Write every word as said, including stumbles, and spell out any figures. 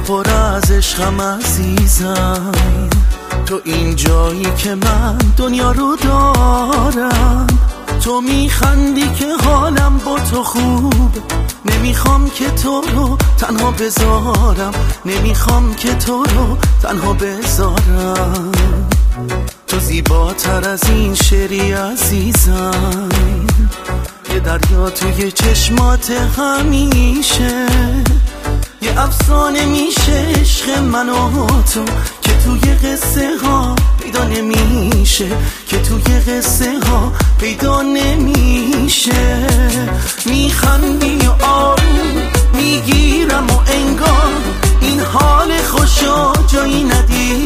پر از عشقم عزیزم، تو این جایی که من دنیا رو دارم. تو میخندی که حالم با تو خوب، نمیخوام که تو رو تنها بذارم، نمیخوام که تو رو تنها بذارم. تو زیباتر از این شعری عزیزم، یه دریا توی چشمات همیشه، یه افسانه میشه عشق من و تو که توی قصه ها پیدا نمیشه، که توی قصه ها پیدا نمیشه. میخندی و آروم میگیرم و انگار این حال خوشا جایی ندی